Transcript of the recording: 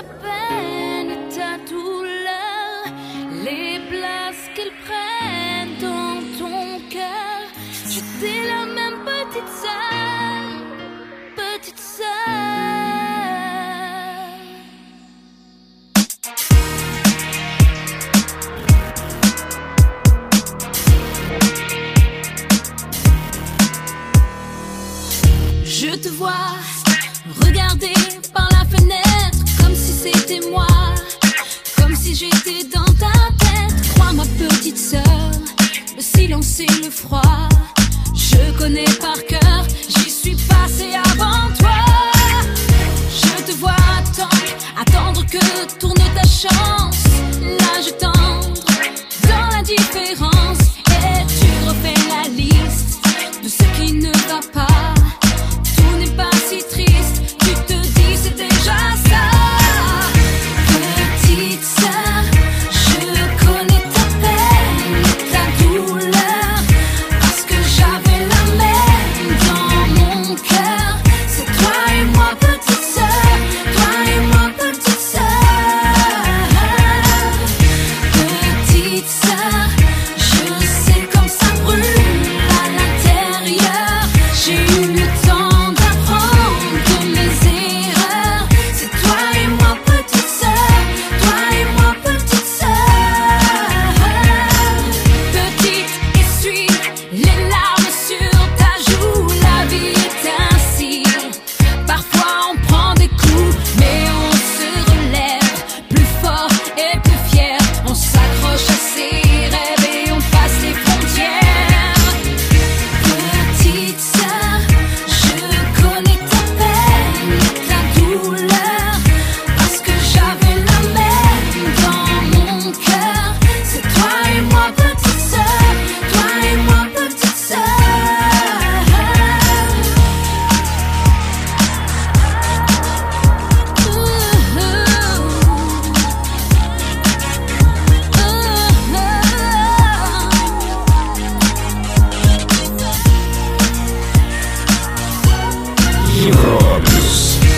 ta peine et ta douleur, les places qu'elles prennent dans ton cœur. J'étais la même petite sœur, petite sœur. Je te vois regarder par la fenêtre comme si c'était moi, comme si j'étais dans ta tête. Crois ma petite sœur, le silence et le froid, je connais par cœur, j'y suis passée avant toi. Je te vois attendre que tourne ta chance, l'âge tendre dans l'indifférence, et tu refais la liste de ce qui ne va pas. Tout n'est pas si triste, tu te dis c'est déjà ça. Petite sœur, je connais ta peine et ta douleur, parce que j'avais la même dans mon cœur. C'est toi et moi petite sœur, toi et moi petite sœur. Petite sœur, je sais comme ça brûle à l'intérieur. J'ai eu le temps Rocks.